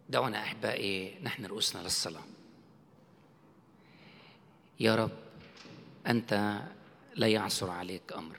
دعونا أحبائي نحن رؤوسنا للصلاة. يا رب، أنت لا يعثر عليك أمر،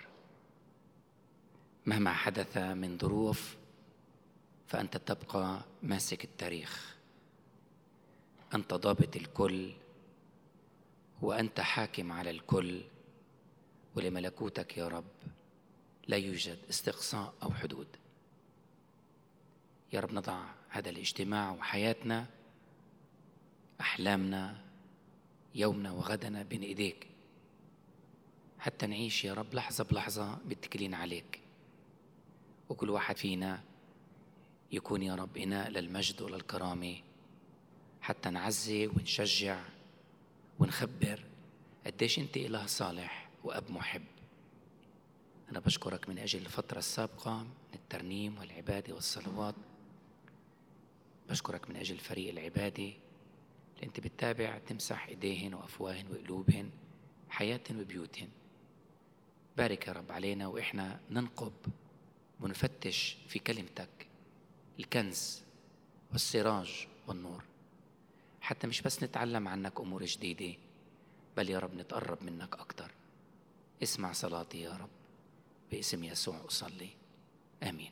مهما حدث من ظروف فأنت تبقى ماسك التاريخ. أنت ضابط الكل وأنت حاكم على الكل، ولملكوتك يا رب لا يوجد استقصاء أو حدود. يا رب، نضع هذا الاجتماع وحياتنا، أحلامنا، يومنا وغدنا بين إيديك، حتى نعيش يا رب لحظة بلحظة متكلين عليك، وكل واحد فينا يكون يا رب إناء للمجد وللكرامة، حتى نعزي ونشجع ونخبر قديش أنت إله صالح وأب محب. أنا بشكرك من أجل الفترة السابقة من الترنيم والعبادة والصلوات. بشكرك من أجل الفريق العبادي اللي أنت بتتابع تمسح إيديهن وأفواهن وقلوبهن، حياتهن وبيوتهن. بارك يا رب علينا وإحنا ننقب ونفتش في كلمتك الكنز والسراج والنور، حتى مش بس نتعلم عنك أمور جديدة، بل يا رب نتقرب منك أكتر. اسمع صلاتي يا رب، باسم يسوع أصلي، آمين.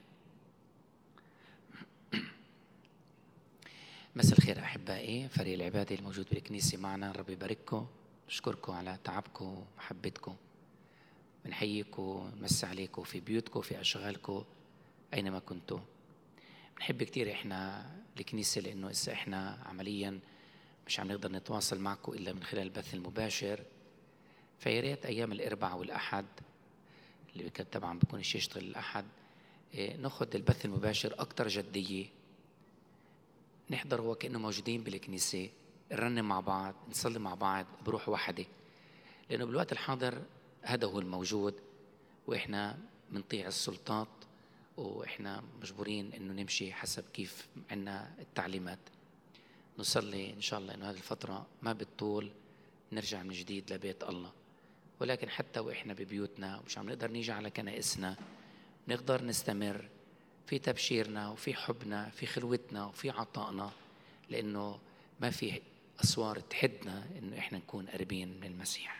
مساء الخير أحبائي، فريق العبادة الموجود بالكنيسة معنا، رب يبارككم. نشكركم على تعبكم ومحبتكم، بنحييكم، نمسي عليكم في بيوتكم في أشغالكم أينما كنتوا. بنحب كتير إحنا الكنيسة، لأنه إذا إحنا عملياً مش عم نقدر نتواصل معكم إلا من خلال البث المباشر، فياريت أيام الأربعاء والأحد اللي طبعاً بكون يشتغل الأحد، ناخد البث المباشر أكتر جدية، نحضر هو كأنه موجودين بالكنيسة، نرنم مع بعض، نصلي مع بعض بروح واحدة، لأنه بالوقت الحاضر هذا هو الموجود، وإحنا منطيع السلطات وإحنا مجبورين إنه نمشي حسب كيف عنا التعليمات. نصلي إن شاء الله إنه هذه الفترة ما بتطول، نرجع من جديد لبيت الله. ولكن حتى وإحنا ببيوتنا ومش عم نقدر نيجي على كنائسنا، نقدر نستمر في تبشيرنا وفي حبنا في خلوتنا وفي عطائنا، لأنه ما في أسوار تحدنا إنه إحنا نكون قريبين من المسيح.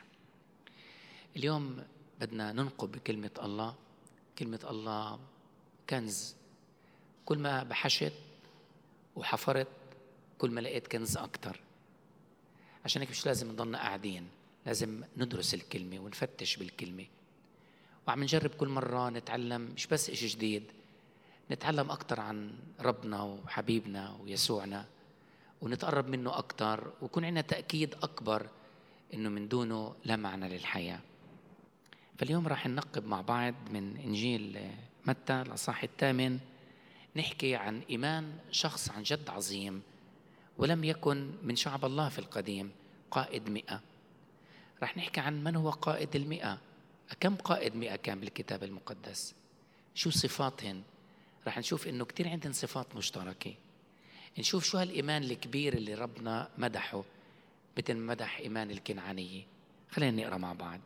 اليوم بدنا ننقب بكلمة الله. كلمة الله كنز، كل ما بحشت وحفرت كل ما لقيت كنز أكتر. عشان هيك مش لازم نضلنا قاعدين، لازم ندرس الكلمة ونفتش بالكلمة، وعم نجرب كل مرة نتعلم مش بس إشي جديد، نتعلم أكتر عن ربنا وحبيبنا ويسوعنا، ونتقرب منه أكتر، ويكون عندنا تأكيد أكبر إنه من دونه لا معنى للحياة. فاليوم راح ننقب مع بعض من إنجيل متى الأصحاح 8، نحكي عن إيمان شخص عن جد عظيم ولم يكن من شعب الله في القديم، قائد 100. راح نحكي عن من هو قائد 100، كم قائد 100 كان بالكتاب المقدس، شو صفاتهن. راح نشوف إنه كتير عندن صفات مشتركة. نشوف شو هالإيمان الكبير اللي ربنا مدحه، مثل مدح إيمان الكنعانية. خلينا نقرأ مع بعض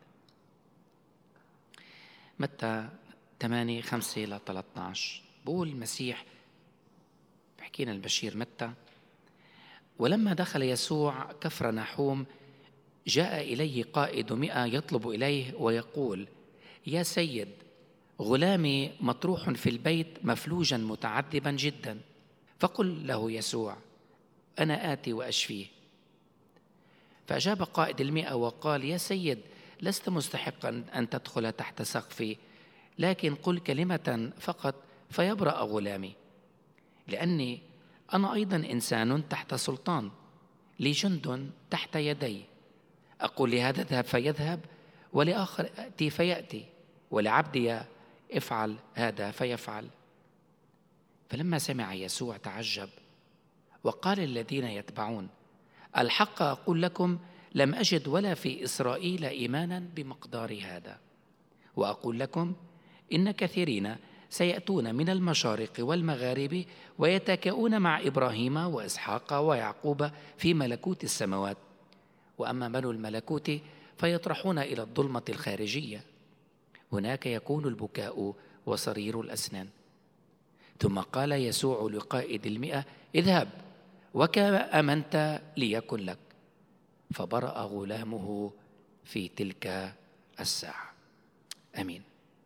متى 8:5-13. بقول المسيح، بحكينا البشير متى: ولما دخل يسوع كفر نحوم جاء إليه قائد 100 يطلب إليه ويقول: يا سيد، غلامي مطروح في البيت مفلوجا متعذبا جدا. فقل له يسوع: أنا آتي وأشفيه. فأجاب قائد 100 وقال: يا سيد، لست مستحقا أن تدخل تحت سقفي، لكن قل كلمة فقط فيبرأ غلامي، لأني أنا أيضا إنسان تحت سلطان، لي جند تحت يدي، أقول لهذا اذهب فيذهب، ولآخر أتي فيأتي، ولعبدي افعل هذا فيفعل. فلما سمع يسوع تعجب وقال الذين يتبعون: الحق أقول لكم لم أجد ولا في إسرائيل إيمانا بمقدار هذا. وأقول لكم إن كثيرين سيأتون من المشارق والمغارب ويتكئون مع إبراهيم وإسحاق ويعقوب في ملكوت السماوات، وأما بنو الملكوت فيطرحون إلى الظلمة الخارجية، هناك يكون البكاء وصرير الأسنان. ثم قال يسوع لقائد 100: اذهب وكما آمنت ليكن لك. فبرأ غلامه في تلك الساعة. أمين.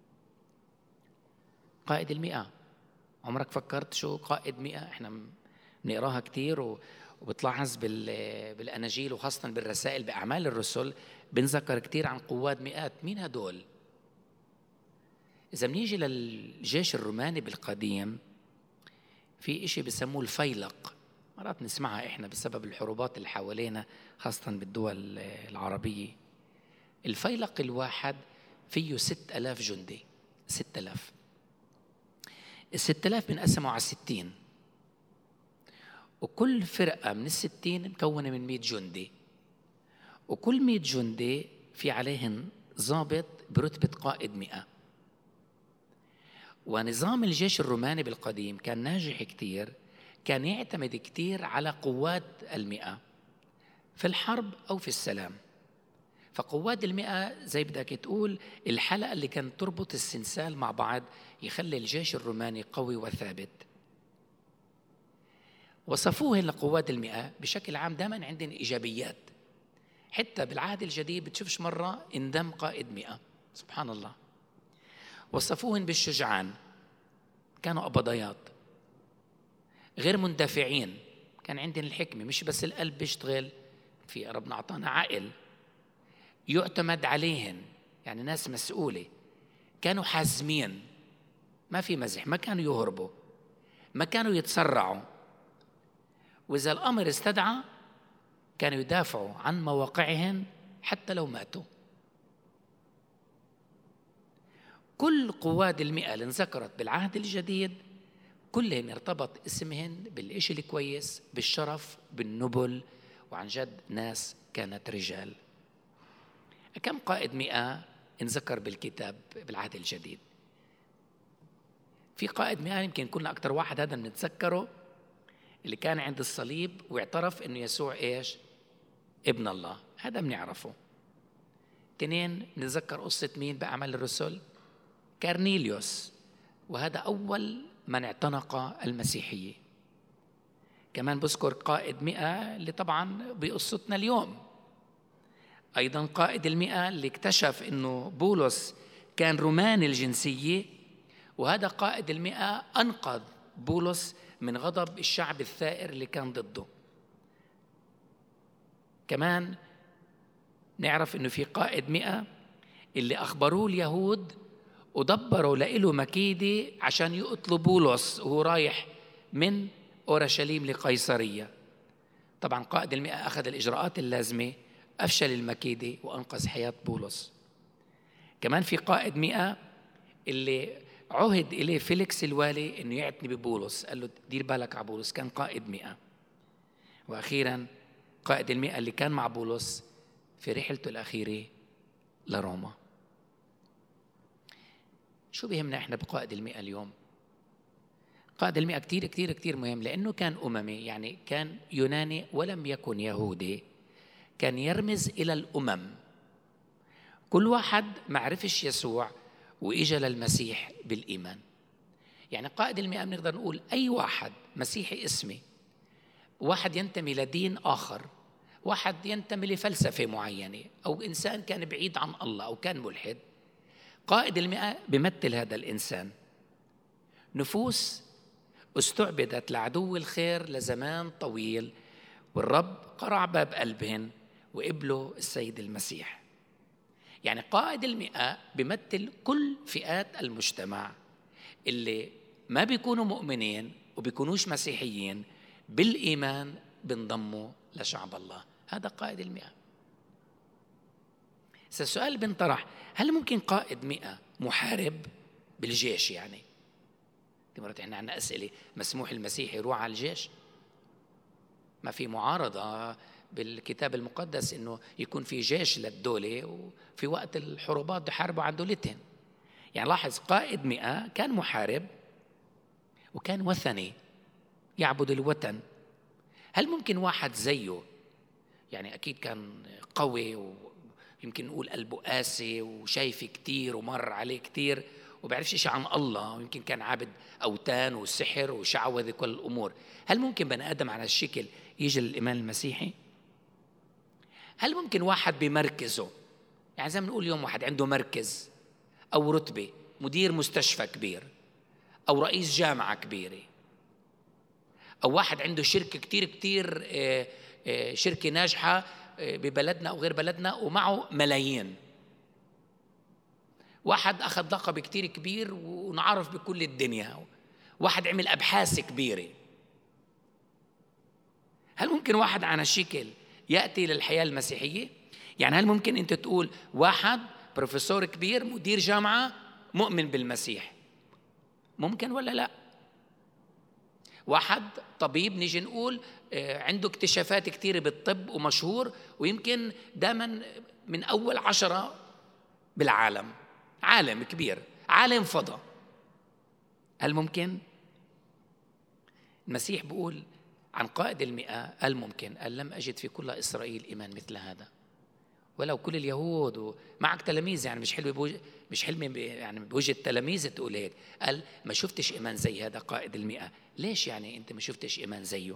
قائد 100، عمرك فكرت شو قائد 100؟ احنا بنقراها كتير وبتلاحظ بالأناجيل وخاصة بالرسائل بأعمال الرسل بنذكر كتير عن قواد 100. مين هدول؟ إذا بنيجي للجيش الروماني بالقديم في إشي بسموه الفيلق، مرات نسمعها إحنا بسبب الحروبات اللي حوالينا خاصة بالدول العربية. الفيلق الواحد فيه 6000 جندي. 6000. 6000 بنقسموا على 60، وكل فرقة من 60 مكونة من 100 جندي، وكل 100 جندي في عليهم ضابط برتبة قائد 100. ونظام الجيش الروماني بالقديم كان ناجح كتير، كان يعتمد كتير على قوات 100 في الحرب أو في السلام. فقوات 100 زي بدك تقول الحلقة اللي كانت تربط السنسال مع بعض يخلي الجيش الروماني قوي وثابت. وصفوه لقوات 100 بشكل عام دائما عندهم إيجابيات. حتى بالعهد الجديد بتشوفش مرة اندم قائد 100. سبحان الله. وصفوهن بالشجعان، كانوا أبضيات غير مندفعين، كان عندهم الحكمة، مش بس القلب بيشتغل، في ربنا أعطانا عقل يعتمد عليهن، يعني ناس مسؤولة. كانوا حازمين، ما في مزح، ما كانوا يهربوا، ما كانوا يتسرعوا، وإذا الأمر استدعى كانوا يدافعوا عن مواقعهم حتى لو ماتوا. كل قواد 100 اللي انذكرت بالعهد الجديد كلهم ارتبط اسمهن بالإشي الكويس، بالشرف، بالنبل، وعن جد ناس كانت رجال. كم قائد 100 انذكر بالكتاب بالعهد الجديد؟ في قائد 100 يمكن كنا أكتر واحد هذا بنتذكره، اللي كان عند الصليب واعترف إنه يسوع إيش؟ ابن الله، هذا بنعرفه. 2 نتذكر قصة مين بأعمال الرسل؟ كارنيليوس، وهذا أول من اعتنق المسيحية. كمان بذكر قائد 100 اللي طبعا بقصتنا اليوم، أيضا قائد 100 اللي اكتشف إنه بولس كان روماني الجنسية، وهذا قائد 100 أنقذ بولس من غضب الشعب الثائر اللي كان ضده. كمان نعرف إنه في قائد 100 اللي أخبروه اليهود ودبروا له مكيدة عشان يقتلوا بولس وهو رايح من أورشليم لقيصرية. طبعا قائد 100 أخذ الإجراءات اللازمة، أفشل المكيدة وأنقذ حياة بولس. كمان في قائد 100 اللي عهد إليه فيليكس الوالي إنه يعتني ببولس، قال له دير بالك على بولس، كان قائد 100. وأخيرا قائد 100 اللي كان مع بولس في رحلته الأخيرة لروما. شو بيهمنا إحنا بقائد 100 اليوم؟ قائد 100 كتير كتير كتير مهم، لأنه كان أممي، يعني كان يوناني ولم يكن يهودي، كان يرمز إلى الأمم. كل واحد معرفش يسوع وإجا للمسيح بالإيمان. يعني قائد 100 بنقدر نقول أي واحد مسيحي اسمي، واحد ينتمي لدين آخر، واحد ينتمي لفلسفة معينة، أو إنسان كان بعيد عن الله أو كان ملحد، قائد 100 بيمثل هذا الإنسان. نفوس استعبدت لعدو الخير لزمان طويل، والرب قرع باب قلبهن وقبلوا السيد المسيح. يعني قائد 100 بيمثل كل فئات المجتمع اللي ما بيكونوا مؤمنين وبيكونوش مسيحيين، بالإيمان بنضموا لشعب الله. هذا قائد 100. السؤال بنطرح، هل ممكن قائد 100 محارب بالجيش؟ يعني مرات احنا عندنا أسئلة، مسموح المسيحي يروح على الجيش؟ ما في معارضة بالكتاب المقدس إنه يكون في جيش للدولة، وفي وقت الحروبات يحاربوا عن دولتهم. يعني لاحظ قائد 100 كان محارب وكان وثني يعبد الوثن. هل ممكن واحد زيه، يعني أكيد كان قوي ويمكن نقول قلبه قاسي وشايف كتير ومر عليه كتير، وبيعرفش شيء عن الله، ويمكن كان عابد أوثان وسحر وشعوذة كل الأمور، هل ممكن بني آدم على الشكل يجي للإيمان المسيحي؟ هل ممكن واحد بمركزه، يعني زي ما نقول اليوم واحد عنده مركز أو رتبة، مدير مستشفى كبير أو رئيس جامعة كبيرة، أو واحد عنده شركة كتير شركة ناجحة ببلدنا أو غير بلدنا ومعه ملايين، واحد أخذ لقب كتير كبير ونعرف بكل الدنيا، واحد عمل أبحاث كبيرة، هل ممكن واحد عن الشكل يأتي للحياة المسيحية؟ يعني هل ممكن أنت تقول واحد بروفيسور كبير مدير جامعة مؤمن بالمسيح؟ ممكن ولا لا؟ واحد طبيب نيجي نقول عنده اكتشافات كتيرة بالطب ومشهور ويمكن دائما من أول 10 بالعالم، عالم كبير، عالم فضاء، هل ممكن؟ المسيح بيقول عن قائد 100 الممكن، قال لم أجد في كل إسرائيل إيمان مثل هذا، ولو كل اليهود ومعك تلاميذ، يعني مش حلم يعني بوجه التلاميذ تقول هيك، قال ما شفتش إيمان زي هذا قائد 100. ليش يعني أنت ما شفتش إيمان زيه؟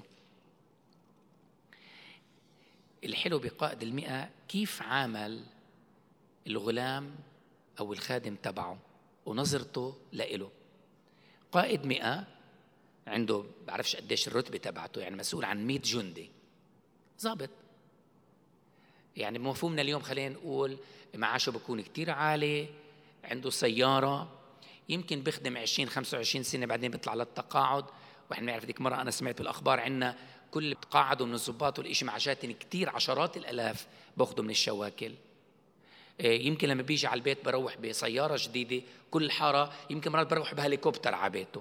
الحلو بقائد 100 كيف عامل الغلام أو الخادم تبعه ونظرته لإله. قائد 100 عنده بعرفش قديش الرتبة تبعته، يعني مسؤول عن 100 جندي ضابط، يعني بمفهومنا اليوم خلينا نقول معاشه بيكون كتير عالي، عنده سيارة، يمكن بيخدم 20-25 سنة بعدين بيطلع للتقاعد. وإحنا بنعرف ديك مرة أنا سمعت بالأخبار عنا كل تقاعدوا من الضباط والإشي معاشات كتير عشرات الآلاف بأخذوا من الشواكل. يمكن لما بيجي على البيت بروح بسيارة جديدة، كل حارة يمكن مرات بروح بهليكوبتر على بيته.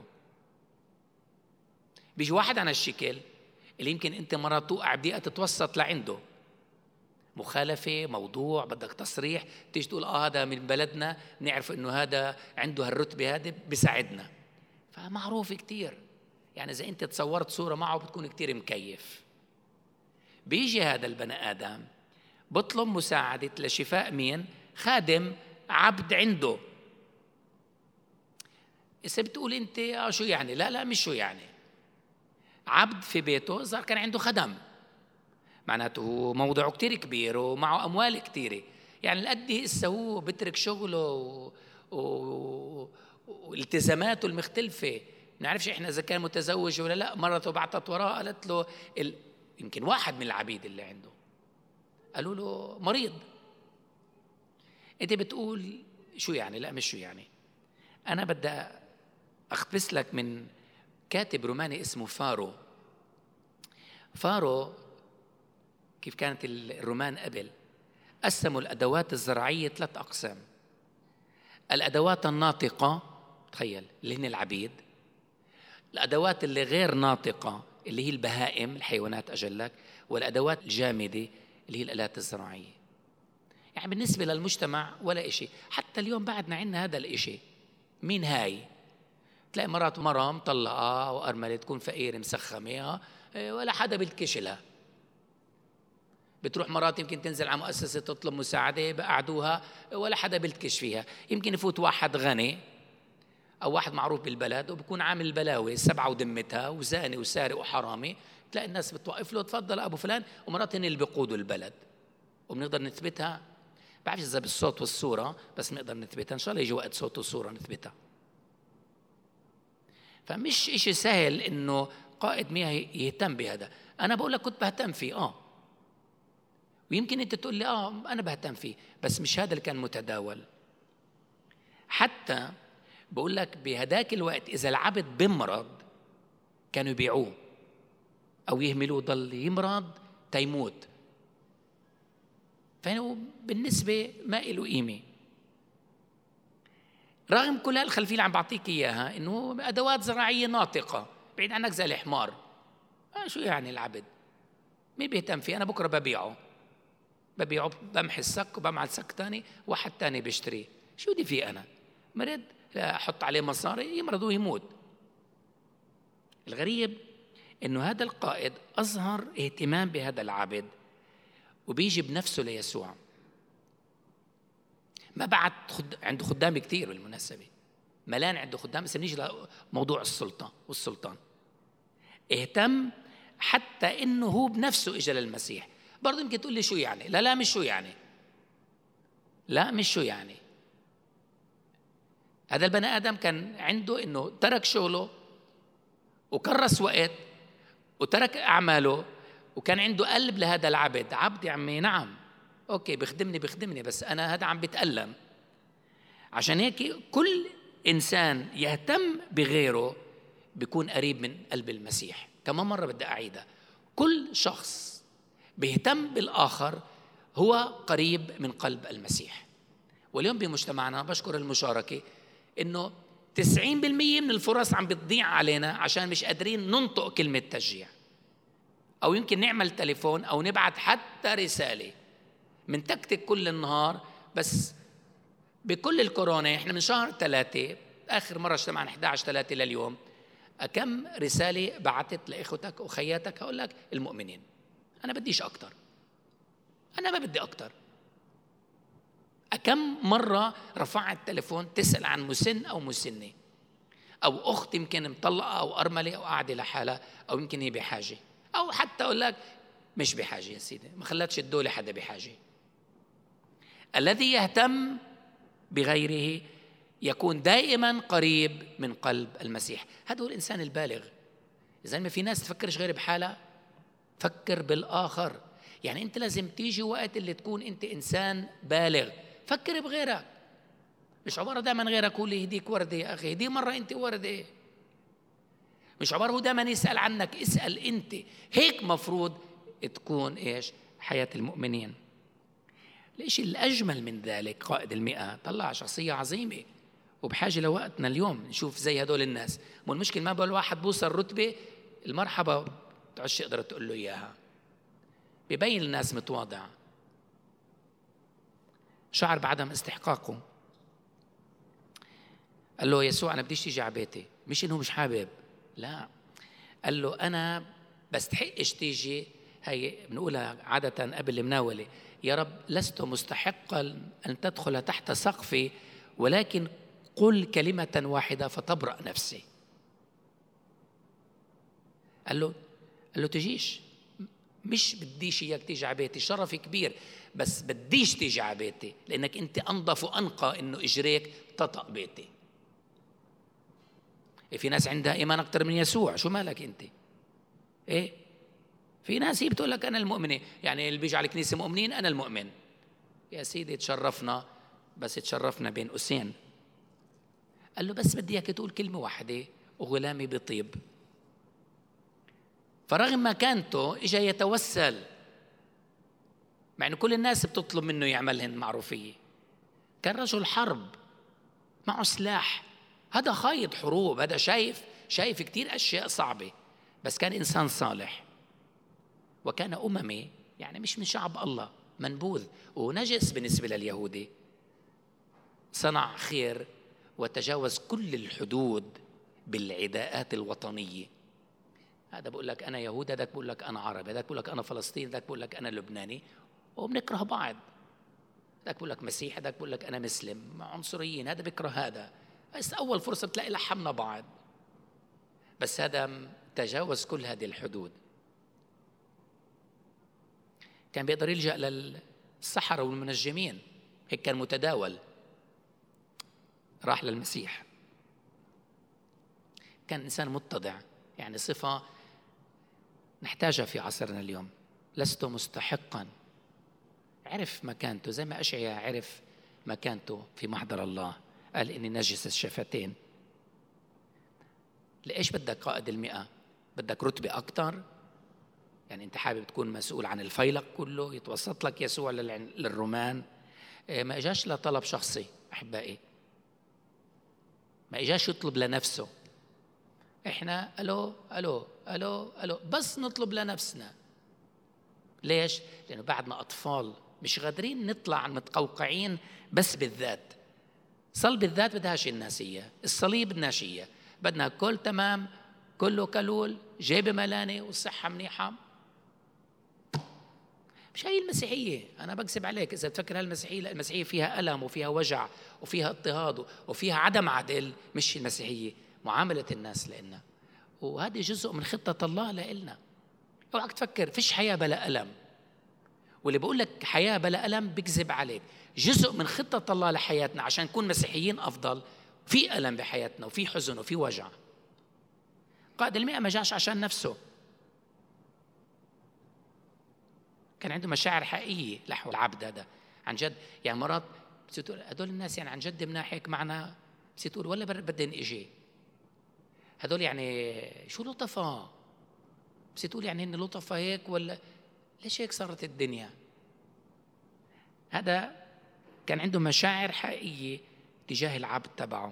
بيجي واحد عن الشكل اللي يمكن أنت مرات توقع بدقيقة تتوسط لعنده، مخالفة موضوع بدك تصريح، تيجي تقول هذا من بلدنا نعرف إنه هذا عنده هالرتبة هذه بيساعدنا، فمعروف كتير. يعني إذا أنت تصورت صورة معه بتكون كتير مكيف. بيجي هذا البني آدم بطلب مساعدة لشفاء مين؟ خادم عبد عنده. إذا بتقول أنت شو يعني؟ لا مش شو يعني، عبد في بيته صار كان عنده خدم، معناته موضوعه كتير كبير ومعه أموال كتيرة، يعني القد هسه هو بترك شغله والتزاماته المختلفة. نعرفش إحنا إذا كان متزوج ولا لا، مرته بعتت وراه قالت له يمكن واحد من العبيد اللي عنده قالوا له مريض. أنت بتقول شو يعني؟ لا مش شو يعني. أنا بدي أخبس لك من كاتب روماني اسمه فارو كيف كانت الرومان قبل قسموا الأدوات الزراعية 3 أقسام. الأدوات الناطقة، تخيل اللي هن العبيد، الأدوات اللي غير ناطقة اللي هي البهائم الحيوانات أجلك، والأدوات الجامدة اللي هي الآلات الزراعية. يعني بالنسبة للمجتمع ولا إشي، حتى اليوم بعدنا عنا هذا الإشي. مين هاي؟ تلاقي مرات مرة مطلقة وأرملة تكون فقيرة مسخمة ولا حدا بيلتكشلها، بتروح مرات يمكن تنزل على مؤسسة تطلب مساعدة بقعدوها ولا حدا بيلتكش فيها. يمكن يفوت واحد غني أو واحد معروف بالبلد وبكون عامل بلاوي 7 ودمتها وزاني وسارق وحرامي، تلاقي الناس بتوقف له تفضل أبو فلان، ومرات هن اللي بيقودوا البلد وبنقدر نثبتها. بعرفش إذا بالصوت والصورة بس نقدر نثبتها، إن شاء الله يجي وقت صوت وصورة نثبتها. فمش إشي سهل إنه قائد 100 يهتم بهذا. أنا بقول لك كنت بهتم فيه ويمكن أنت تقول لي أنا بهتم فيه، بس مش هذا اللي كان متداول. حتى بقول لك بهداك الوقت إذا العبد بمرض كانوا يبيعوه أو يهملوه ضل يمرض تيموت، فإنه بالنسبة ما له قيمة. رغم كل هالخلفية اللي عم بعطيك إياها إنه أدوات زراعية ناطقة، بعيد عنك زي الحمار. شو يعني العبد؟ مين بيهتم فيه؟ أنا بكرة ببيعه بمحي السك وبمعل سك تاني، واحد تاني بيشتريه. شو دي فيه؟ أنا مرض أحط عليه مصاري يمرض ويموت. الغريب إنه هذا القائد أظهر اهتمام بهذا العبد وبيجي بنفسه ليسوع. ما بعد عنده خدام كتير بالمناسبة، ملان عنده خدام. بس بنيجي لموضوع السلطة والسلطان، اهتم حتى إنه هو بنفسه إجا للمسيح. برضو يمكن تقول لي شو يعني؟ لا مش شو يعني، لا مش شو يعني. هذا البني آدم كان عنده إنه ترك شغله وكرس وقت وترك أعماله، وكان عنده قلب لهذا العبد. عبد يا عمي، نعم أوكي بخدمني بس أنا هذا عم بتألم. عشان هيك كل إنسان يهتم بغيره بيكون قريب من قلب المسيح. كمان مرة بدي أعيدها، كل شخص بيهتم بالآخر هو قريب من قلب المسيح. واليوم بمجتمعنا بشكر المشاركة إنه 90% من الفرص عم بتضيع علينا عشان مش قادرين ننطق كلمة تشجيع، أو يمكن نعمل تليفون أو نبعت حتى رسالة من تكتك كل النهار. بس بكل الكورونا إحنا من شهر 3 آخر مرة اجتمعنا 11/3 لليوم، كم رسالة بعتت لإخوتك وخياتك؟ هقول لك المؤمنين. أنا بديش أكتر، أنا ما بدي أكتر. كم مرة رفعت التليفون تسأل عن مسن أو مسنة أو أخت يمكن مطلقة أو أرملة أو قاعدة لحالها أو يمكن هي بحاجة، أو حتى أقول لك مش بحاجة يا سيدي، ما خلتش الدولة حدا بحاجة. الذي يهتم بغيره يكون دائما قريب من قلب المسيح. هذا هو الإنسان البالغ. إذا ما في ناس تفكرش غير بحالها، فكر بالآخر. يعني أنت لازم تيجي وقت اللي تكون أنت إنسان بالغ، فكر بغيرك. مش عبارة دائما غيرك هو اللي يهديك وردة. يا أخي دي مرة أنت وردة. مش عبارة هو دائما يسأل عنك، اسأل أنت. هيك مفروض تكون إيش حياة المؤمنين. الإشي الأجمل من ذلك قائد 100 طلع شخصية عظيمة وبحاجة لوقتنا اليوم نشوف زي هدول الناس. مو المشكلة ما بقول واحد بوصل رتبة المرحبا تعش تقدر تقول له إياها. ببين الناس متواضع، شعر بعدم استحقاقه. قال له يسوع أنا بديش تيجي على بيتي، مش إنه مش حابب، لا، قال له أنا بستحقش تيجي. هي بنقولها عادة قبل المناولة، يا رب لست مستحقا أن تدخل تحت سقفي، ولكن قل كلمة واحدة فتبرأ نفسي. قال له تجيش، مش بديش إياك تيجي على بيتي، شرفي كبير، بس بديش تيجي على بيتي لأنك أنت أنظف وأنقى إنه إجريك تطأ بيتي. في ناس عندها إيمان أكتر من يسوع، شو مالك أنت؟ إيه؟ في ناس هي بتقول لك أنا المؤمنة، يعني اللي بيجي على الكنيسة مؤمنين أنا المؤمن. يا سيدي تشرفنا، بس تشرفنا بين قوسين. قال له بس بدي إياك تقول كلمة واحدة وغلامي بطيب. فرغم مكانته إجا يتوسل، مع إنه كل الناس بتطلب منه يعملهن معروفية. كان رجل حرب معه سلاح، هذا خايض حروب، هذا شايف كتير أشياء صعبة، بس كان إنسان صالح. وكان أممي، يعني مش من شعب الله، منبوذ ونجس بالنسبة لليهودي. صنع خير وتجاوز كل الحدود بالعداءات الوطنية. هذا بقول لك أنا يهودي، هذاك بقول لك أنا عربي، هذاك بقول لك أنا فلسطيني، هذاك بقول لك أنا لبناني، وبنكره بعض. هذاك بقول لك مسيح، هذاك بقول لك أنا مسلم، عنصريين، هذا بكره هذا. بس أول فرصة بتلاقي لحمنا بعض. بس هذا تجاوز كل هذه الحدود. كان بيقدر يلجأ للسحرة والمنجمين، هيك كان متداول. راح للمسيح. كان إنسان متضع، يعني صفة نحتاجها في عصرنا اليوم. لست مستحقا، عرف مكانته زي ما أشعياء عرف مكانته في محضر الله، قال إني نجس الشفتين. لإيش بدك قائد 100؟ بدك رتبة أكتر؟ يعني أنت حابب تكون مسؤول عن الفيلق كله، يتوسط لك يسوع للرومان؟ ما إجاش لطلب شخصي أحبائي، ما إجاش يطلب لنفسه. إحنا ألو بس نطلب لنفسنا. ليش؟ لأنه بعدنا أطفال مش قادرين نطلع متقوقعين بس بالذات. صلب الذات بدهاش الناسية، الصليب الناشية، بدنا كل تمام، كله كلول، جيبة ملانة والصحة منيحة. مش هي المسيحية. أنا بكذب عليك إذا تفكر هالمسيحية. لا، المسيحية فيها ألم وفيها وجع وفيها اضطهاد وفيها عدم عدل. مش المسيحية معاملة الناس لنا، وهذا جزء من خطة الله لنا. اوعك تفكر فيش حياة بلا ألم، واللي بقول لك حياة بلا ألم بكذب عليك. جزء من خطة الله لحياتنا عشان نكون مسيحيين أفضل. في ألم بحياتنا وفي حزن وفي وجع. قائد المئة ما جاش عشان نفسه، كان عنده مشاعر حقيقية نحو العبد هذا عن جد. يعني مرات بتقول هدول الناس يعني عن جد مناحك معنا، بتقول ولا بدن إجي هدول يعني شو لطفة، بتقول يعني إن لطفة هيك ولا ليش هيك صارت الدنيا. هذا كان عنده مشاعر حقيقية تجاه العبد تبعه.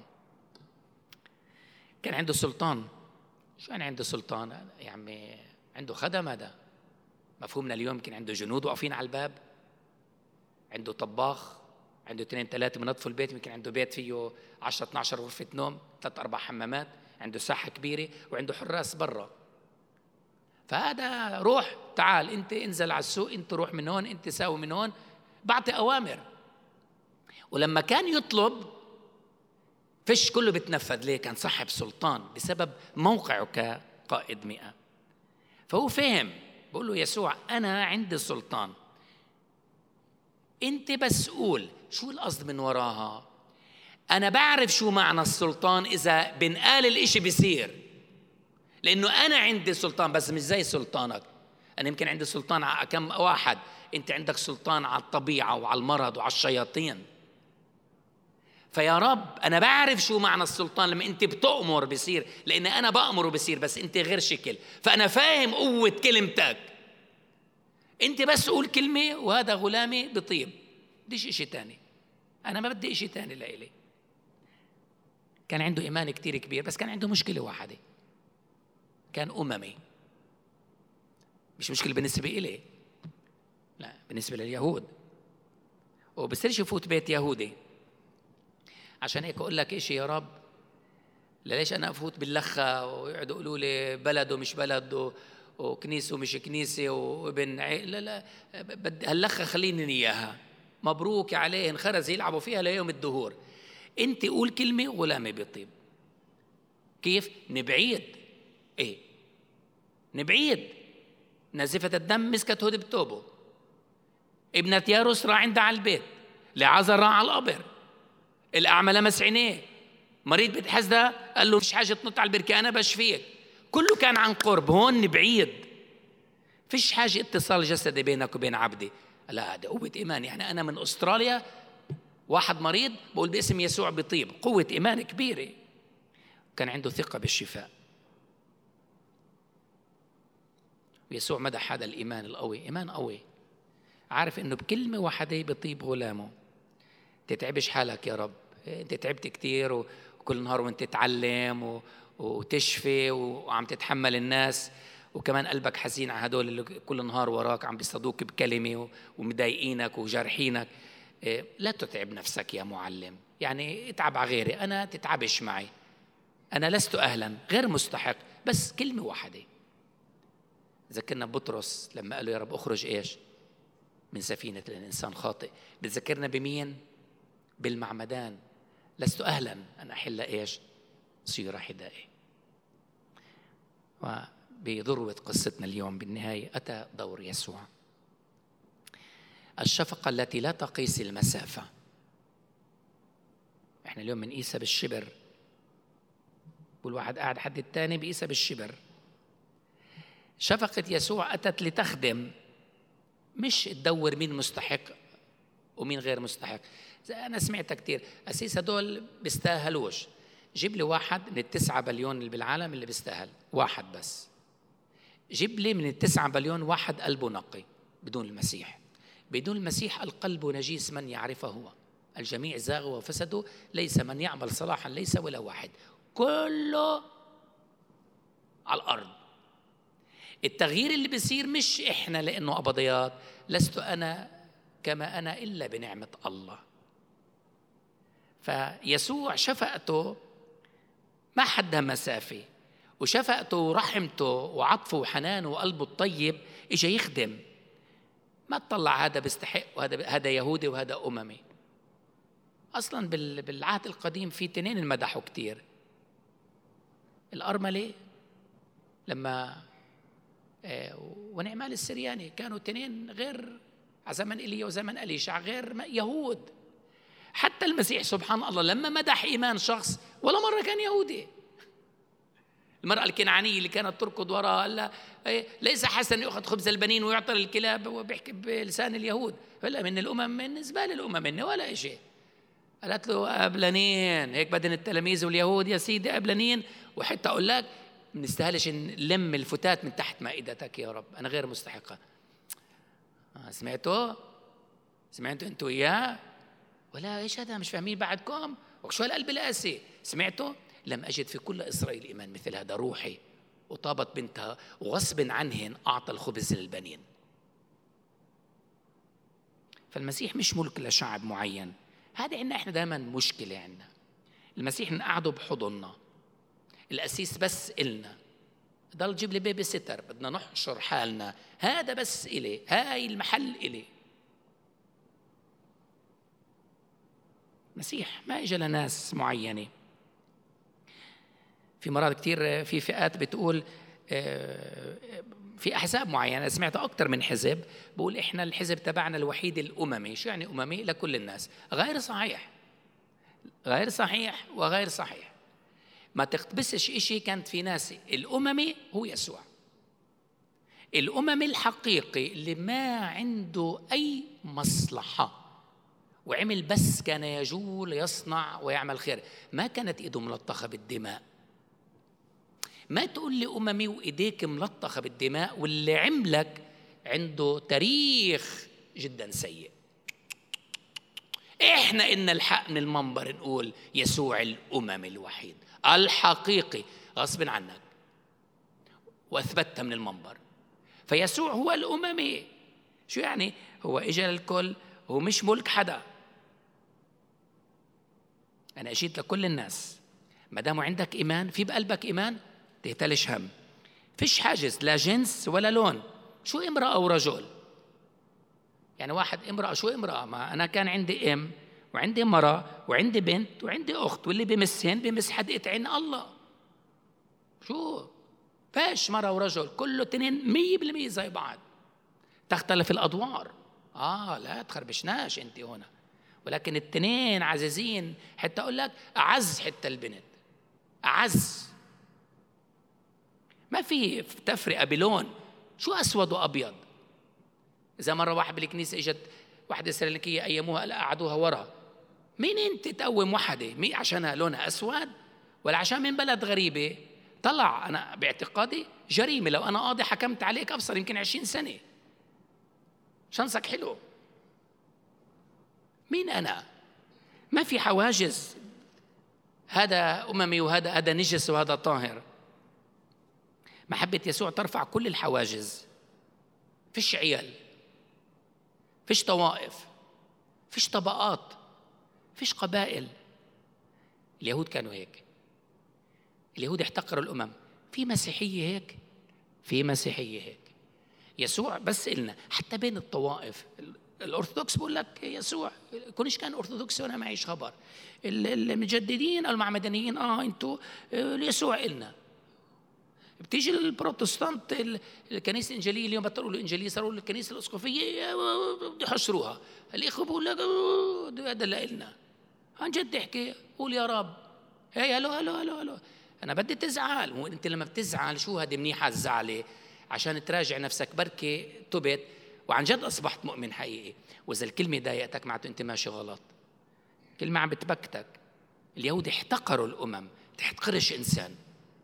كان عنده سلطان. شو يعني عنده سلطان؟ يعني عنده خدم. هذا مفهومنا اليوم يمكن عنده جنود واقفين على الباب، عنده طباخ، عنده 2 3 بنظفوا البيت، يمكن عنده بيت فيه 10 12 غرفة نوم، 3 4 حمامات، عنده ساحة كبيرة وعنده حراس برا. فهذا روح تعال انت انزل على السوق، انت روح من هون، انت ساوي من هون، بعطي أوامر. ولما كان يطلب فيش كله بتنفذ. ليه؟ كان صاحب سلطان بسبب موقعه كقائد 100. فهو فهم، بقول له يسوع أنا عندي سلطان، أنت بس قول شو القصد من وراها. أنا بعرف شو معنى السلطان إذا بنقال الإشي بيصير، لأنه أنا عندي سلطان بس مش زي سلطانك. أنا يمكن عندي سلطان على كم واحد، أنت عندك سلطان على الطبيعة وعلى المرض وعلى الشياطين. فيا رب أنا بعرف شو معنى السلطان لما أنت بتأمر بيصير، لأن أنا بأمر وبيصير بس أنت غير شكل. فأنا فاهم قوة كلمتك، أنت بس قول كلمة وهذا غلامي بطيب، بديش إشي تاني، أنا ما بدي إشي تاني لإلي. كان عنده إيمان كتير كبير، بس كان عنده مشكلة واحدة، كان أممي. مش مشكلة بالنسبة إلي، لا، بالنسبة لليهود. وبصيرش يفوت بيت يهودي. عشان هيك أقول لك إشي يا رب، ليش أنا أفوت باللخة ويقعدوا يقولوا لي بلد ومش بلد وكنيسة ومش كنيسة وابن لا لا، هاللخة خليني إياها، مبروك عليه انخرز يلعبوا فيها ليوم الدهور. أنت قول كلمة غلامي بيطيب. كيف؟ نبعيد. إيه؟ نبعيد. نازفة الدم مسكت هود بتوبه، ابنة ياروس راح عندها على البيت، لعازر راح على القبر، الأعمى لمس عينيه، مريض بيت حسدة قال له فيش حاجة تنط على البركة أنا بشفيك. كله كان عن قرب. هون نبعيد، فيش حاجة اتصال جسدي بينك وبين عبدي. لا، هذا قوة إيمان. يعني أنا من أستراليا واحد مريض بقول باسم يسوع بيطيب، قوة إيمان كبيرة. كان عنده ثقة بالشفاء. ويسوع مدح هذا الإيمان القوي، إيمان قوي، عارف إنه بكلمة واحدة بيطيب غلامه. تتعبش حالك يا رب، أنت تعبت كتير وكل نهار وأنت تتعلم وتشفي وعم تتحمل الناس، وكمان قلبك حزين على هدول اللي كل نهار وراك عم بيصدوك بكلمة ومضايقينك وجارحينك. لا تتعب نفسك يا معلم، يعني اتعب على غيري، أنا تتعبش معي، أنا لست أهلا، غير مستحق، بس كلمة واحدة. ذكرنا بطرس لما قال له يا رب أخرج إيش من سفينة الإنسان خاطئ. بتذكرنا بمين؟ بالمعمدان، لست أهلا أن أحل إيش سيرة حدائي. وبذروة قصتنا اليوم بالنهاية أتى دور يسوع، الشفقة التي لا تقيس المسافة. إحنا اليوم بنقيسها بالشبر، والواحد قاعد حد التاني بقيسها بالشبر. شفقة يسوع أتت لتخدم، مش تدور مين مستحق ومين غير مستحق. أنا سمعت كتير أسيس هدول بيستاهلوش. جيب لي واحد من 9 بليون اللي بالعالم اللي بيستاهل، واحد بس. جيب لي من 9 بليون واحد قلبه نقي بدون المسيح. بدون المسيح القلب نجيس من يعرفه هو، الجميع زاغوا وفسدوا، ليس من يعمل صلاحا ليس ولا واحد، كله على الأرض. التغيير اللي بيصير مش إحنا لأنه أبضيات، لست أنا كما أنا إلا بنعمة الله. فيسوع شفقته ما حدها مسافة، وشفقته ورحمته وعطفه وحنانه وقلبه الطيب إجا يخدم. ما تطلع هذا بيستحق وهذا هذا يهودي وهذا أممي. أصلا بالعهد القديم في تنين المدحوا كتير. الأرملة لما ونعمال السرياني كانوا تنين غير على زمن إيليا وزمن أليشع، غير يهود. حتى المسيح سبحان الله لما مدح إيمان شخص ولا مرة كان يهودي. المرأة الكنعانية اللي كانت تركض وراء قال لها ليس حسن يأخذ خبز البنين ويعطى للكلاب، وبيحكي بلسان اليهود، هلا من الأمم من زبالة الأمم منه ولا شيء. قالت له أبلانين، هيك بدن التلاميذ واليهود يا سيدي أبلانين. وحتى أقول لك بنستاهلش نلم الفتات من تحت مائدتك يا رب، أنا غير مستحقة. سمعتوا أنتوا إياه ولا إيش هذا؟ مش فاهمين بعدكم؟ وشو هالقلب القاسي؟ سمعتوا؟ لم أجد في كل إسرائيل إيمان مثل هذا روحي. وطابت بنتها وغصب عنهن أعطى الخبز للبنين. فالمسيح مش ملك لشعب معين. هذا عندنا إحنا دائما مشكلة عندنا. المسيح نقعده بحضننا، القسيس بس إلنا، ضل جيب لي بيبي ستر، بدنا نحشر حالنا، هذا بس إلي، هاي المحل إلي. مسيح ما إجا لناس معينة. في مرات كتير في فئات بتقول في أحزاب معينة، سمعت أكتر من حزب بقول إحنا الحزب تبعنا الوحيد الأممي. شو يعني أممي؟ لكل الناس. غير صحيح، غير صحيح وغير صحيح. ما تقتبسش إشي. كانت في ناس الأممي هو يسوع، الأممي الحقيقي اللي ما عنده أي مصلحة وعمل بس كان يجول يصنع ويعمل خير، ما كانت إيده ملطخة بالدماء. ما تقول لي أممي وإيديك ملطخة بالدماء واللي عملك عنده تاريخ جدا سيء. إحنا إن الحق من المنبر نقول يسوع الأممي الوحيد الحقيقي غصب عنك، وأثبتها من المنبر. فيسوع هو الأممي. شو يعني؟ هو إجا للكل، هو مش ملك حدا. أنا أجيت لكل الناس. ما دام عندك إيمان، في بقلبك إيمان، تهتلش هم. فيش حاجز لا جنس ولا لون. شو امرأة ورجل؟ يعني واحد امرأة، شو امرأة؟ ما أنا كان عندي أم وعندي مرأة وعندي بنت وعندي أخت، واللي بمسهن بمس حدقة عين الله. شو فاش مرأة ورجل؟ كله تنين 100% زي بعض. تختلف الأدوار. لا تخربشناش أنت هنا، ولكن التنين عزيزين. حتى أقول لك أعز، حتى البنت أعز. ما في تفرقة بلون. شو أسود وأبيض؟ إذا مرة واحد بالكنيسة إجت واحدة سريلانكية أياموها قعدوها ورا، مين أنت تقوم وحدة؟ مين عشانها لونها أسود ولا عشان من بلد غريبة؟ طلع أنا باعتقادي جريمة. لو أنا قاضي حكمت عليك أبصر يمكن 20 سنة. شانسك حلو. مين أنا؟ ما في حواجز. هذا أممي وهذا نجس وهذا طاهر. محبة يسوع ترفع كل الحواجز. فيش عيال، فيش طوائف، فيش طبقات، فيش قبائل. اليهود كانوا هيك. اليهود احتقروا الأمم. في مسيحية هيك، في مسيحية هيك. يسوع بس إلنا. حتى بين الطوائف، الأرثوذكس بقول لك يسوع كونش كان أرثوذكسي وأنا معيش خبر. المجددين المعمدانيين أنتوا يسوع إلنا. بتيجي البروتستانت الكنيسة الإنجيلية اليوم بطلوا الإنجيلية صاروا الكنيسة الأسقفية يحشروها. الإخوة بقول لك هذا اللي إلنا. عن جد احكي، قول يا رب. هي هلو أنا بدي تزعل. وأنت لما بتزعل شو هذه منيحة الزعلة؟ عشان تراجع نفسك، بركة تبت وعن جد أصبحت مؤمن حقيقي. وإذا الكلمة ضايقتك معناته أنت ماشي غلط، كلمة عم بتبكتك. اليهود احتقروا الأمم. تحتقرش إنسان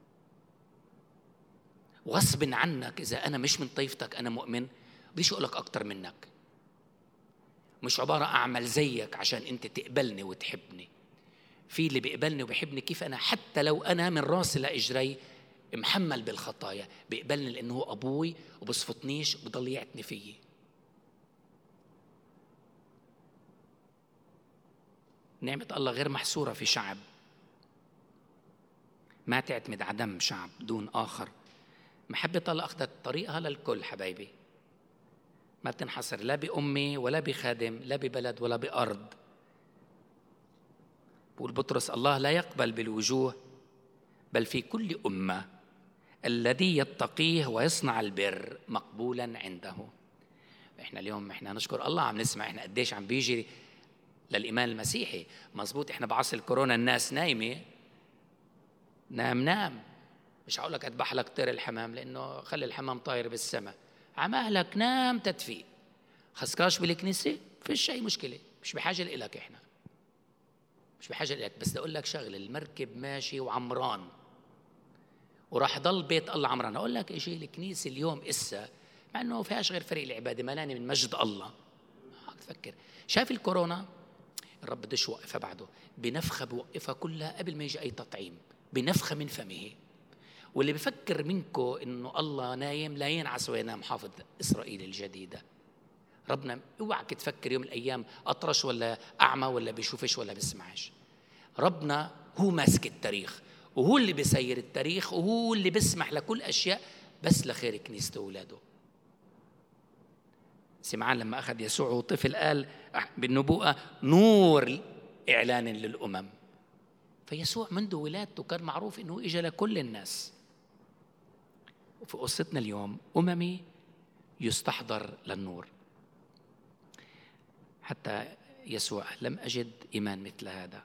وغصب عنك. إذا أنا مش من طيفتك أنا مؤمن، بديش أقولك أكتر منك. مش عبارة أعمل زيك عشان أنت تقبلني وتحبني. في اللي بيقبلني وبيحبني كيف أنا، حتى لو أنا من راسي لإجري محمل بالخطايا، بيقبلني لأنه هو أبوي وبصفتنيش وبضل يعتني فيي. نعمة الله غير محصورة في شعب. ما تعتمد على دم شعب دون آخر. محبة الله أخذت طريقها للكل حبايبي. ما بتنحصر لا بأمة ولا بخادم، لا ببلد ولا بأرض. بقول بطرس الله لا يقبل بالوجوه بل في كل أمة الذي يتقيه ويصنع البر مقبولا عنده. احنا اليوم احنا نشكر الله عم نسمع احنا قديش عم بيجي للإيمان المسيحي. مزبوط، احنا بعصر الكورونا الناس نايمة، نام. مش هقول لك اذبح لك طير الحمام لانه خلي الحمام طاير بالسماء، عمالك نام تدفي. خسكاش بالكنيسة فيش أي مشكلة، مش بحاجة لإلك، احنا مش بحاجة لإلك. بس بدي أقول لك شغله، المركب ماشي وعمران وراح ضل بيت الله عمران. أقول لك إشي، الكنيسة اليوم إسا مع إنه فيهاش غير فريق العبادة ملاني من مجد الله. تفكر شايف الكورونا الرب بدش وقفها بعده بنفخة، بوقفها كلها قبل ما يجي أي تطعيم، بنفخة من فمه. واللي بفكر منكم إنه الله نايم لا ينعس وينام، حافظ إسرائيل الجديدة. ربنا اوعك تفكر يوم من الأيام أطرش ولا أعمى ولا بيشوفش ولا بيسمعش. ربنا هو ماسك التاريخ وهو اللي بيسير التاريخ وهو اللي بيسمح لكل أشياء بس لخير كنيسته وولاده. سمعان لما أخذ يسوع طفل قال بالنبوءة نور إعلان للأمم. فيسوع منذ ولادته كان معروف إنه إجا لكل الناس. وفي قصتنا اليوم أممي يستحضر للنور. حتى يسوع لم أجد إيمان مثل هذا.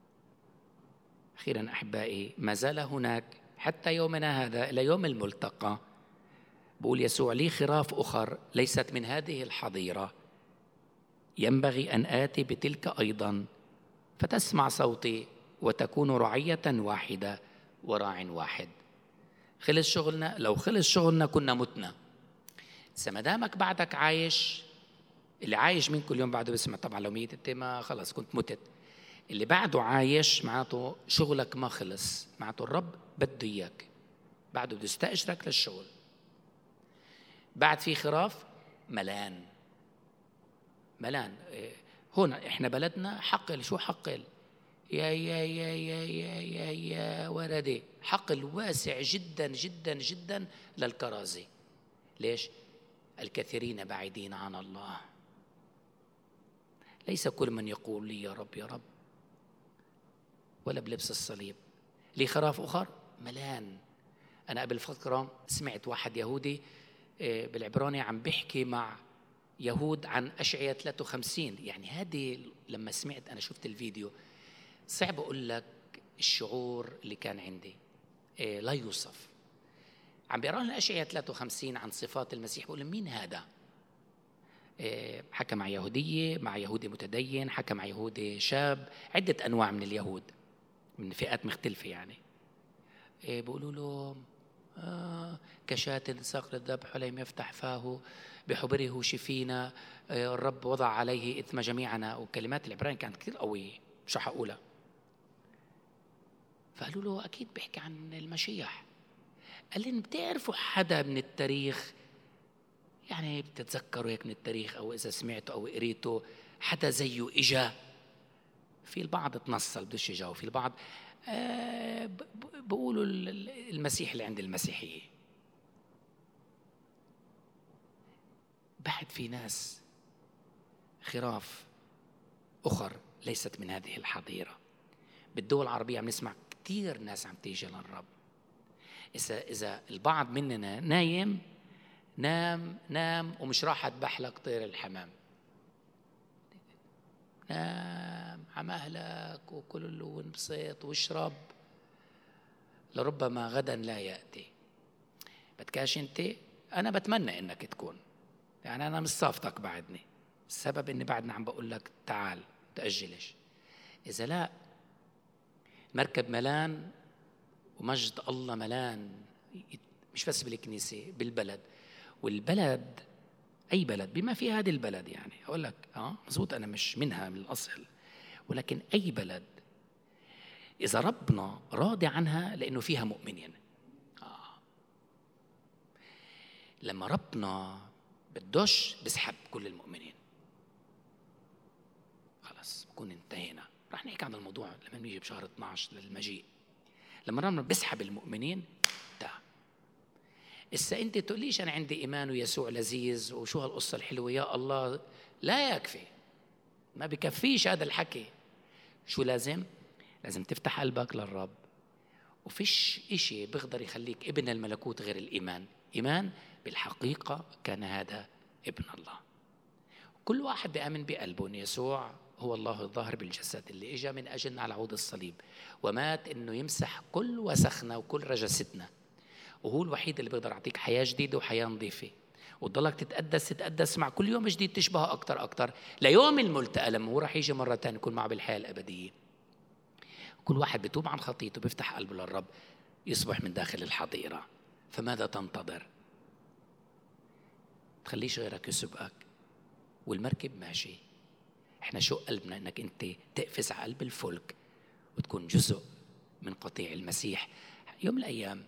أخيرا أحبائي، ما زال هناك حتى يومنا هذا إلى يوم الملتقى. بقول يسوع لي خراف أخر ليست من هذه الحظيرة، ينبغي أن آتي بتلك أيضا فتسمع صوتي وتكون رعية واحدة وراع واحد. خلص شغلنا؟ لو خلص شغلنا كنا متنا. ما دامك بعدك عايش، اللي عايش منكم اليوم بعده بسمع طبعا، لو ميت انت ما خلص كنت متت. اللي بعده عايش معناته شغلك ما خلص، معناته الرب بده اياك، بعده بده يستأجرك للشغل. بعد في خراف ملان هون احنا بلدنا حقل. شو حقل؟ يا ولدي، حقل واسع جدا جدا جدا للكرازي. ليش؟ الكثيرين بعيدين عن الله. ليس كل من يقول لي يا رب يا رب ولا بلبس الصليب. لي خراف أخر ملان. أنا قبل فترة سمعت واحد يهودي بالعبراني عم بيحكي مع يهود عن أشعية 53. يعني هذه لما سمعت أنا شفت الفيديو صعب أقول لك الشعور اللي كان عندي لا يوصف. عم بيقرأ لنا أشعية 53 عن صفات المسيح. بقول مين هذا؟ حكى مع يهودية، مع يهودي متدين، حكى مع يهودي شاب، عدة أنواع من اليهود من فئات مختلفة. يعني بيقولوا له كشاة ساق للذبح ولم يفتح فاه بحبره شفينا، الرب وضع عليه إثم جميعنا. وكلمات العبراني كانت كثير قوية مش رح أقولها. فقالوا له أكيد بيحكي عن المشيح. قال لي بتعرفوا حدا من التاريخ، يعني بتتذكروا هيك من التاريخ أو إذا سمعتوا أو قريتوا حدا زيه إجا؟ في البعض تنصل بدوش يجاوب، في البعض بقولوا المسيح اللي عند المسيحية. بعد في ناس خراف أخر ليست من هذه الحظيرة. بالدول العربية عم نسمع كتير ناس عم تيجي للرب. إذا البعض مننا نايم نام ومش راح أذبح لك طير الحمام، نام عمهلك وكل وانبسط واشرب، لربما غدا لا يأتي. بدكاش انت؟ أنا بتمنى إنك تكون، يعني أنا مش صافتك بعدني، السبب إني بعدنا عم بقول لك تعال تأجلش. إذا لا، مركب ملان ومجد الله ملان، مش بس بالكنيسة، بالبلد. والبلد أي بلد بما في هذه البلد، يعني أقول لك مزبوط أنا مش منها من الأصل، ولكن أي بلد إذا ربنا راضي عنها لأنه فيها مؤمنين. لما ربنا بدوش بسحب كل المؤمنين، خلاص بكون انتهينا. رح نحكي عن الموضوع لما نيجي بشهر 12 للمجيء. لما ربنا بسحب المؤمنين ده أنت تقوليش أنا عندي إيمان ويسوع لذيذ وشو هالقصة الحلوة يا الله، لا يكفي، ما بكفيش هذا الحكي. شو لازم تفتح قلبك للرب، وفيش إشي بيقدر يخليك ابن الملكوت غير الإيمان. إيمان بالحقيقة كان هذا ابن الله. كل واحد بيآمن بقلبه أن يسوع هو الله الظاهر بالجسد اللي إجا من أجلنا على عود الصليب ومات إنه يمسح كل وسخنا وكل رجستنا، وهو الوحيد اللي بيقدر يعطيك حياة جديدة وحياة نظيفة، وتضلك تتقدس مع كل يوم جديد تشبهه أكتر ليوم الملتقى لما هو راح يجي مرة تانية يكون معه بالحياة الأبدية. كل واحد بيتوب عن خطيته بيفتح قلبه للرب يصبح من داخل الحظيرة. فماذا تنتظر؟ تخليش غيرك يسبقك والمركب ماشي. احنا شو قلبنا انك انت تقفز على قلب الفلك وتكون جزء من قطيع المسيح. يوم من الايام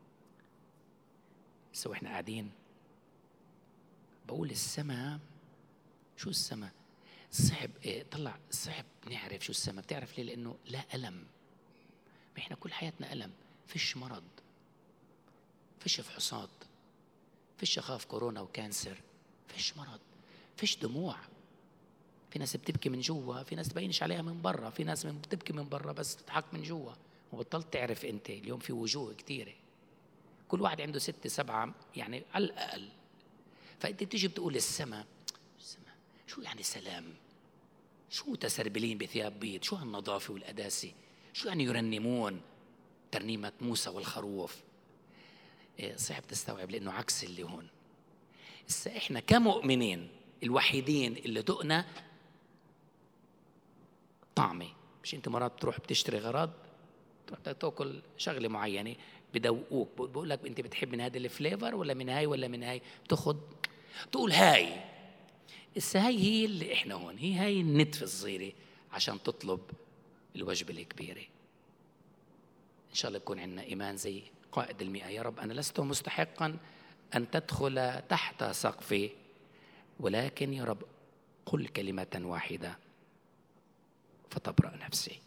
سو احنا قاعدين بقول السماء، شو السماء؟ صعب طلع صعب نعرف شو السماء. بتعرف ليه؟ لانه لا ألم. احنا كل حياتنا ألم، فيش مرض، فيش فحوصات، فيش خاف كورونا وكانسر، فيش مرض، فيش دموع. في ناس بتبكي من جوا، في ناس تبينش عليها من برا، في ناس بتبكي من برا بس تضحك من جوا. وبطلت تعرف انت اليوم في وجوه كتيرة، كل واحد عنده 6 7 يعني على الأقل. فأنت بتيجي بتقول السماء شو يعني سلام؟ شو متسربلين بثياب بيض؟ شو هالنظافة والقداسة؟ شو يعني يرنمون ترنيمة موسى والخروف؟ صعب تستوعب لأنه عكس اللي هون. إحنا كمؤمنين الوحيدين اللي دقنا طعمة. مش أنت مرات بتروح بتشتري غراض، تروح تاكل شغلة معينة بدوقوك، بقول لك أنت بتحب من هذا الفليفر ولا من هاي ولا من هاي، بتاخد تقول هاي. هاي اللي إحنا هون، هاي النتفة الصغيرة عشان تطلب الوجبة الكبيرة. إن شاء الله يكون عندنا إيمان زي قائد 100. يا رب أنا لست مستحقا أن تدخل تحت سقفي، ولكن يا رب قل كلمة واحدة فتبرأ نفسي.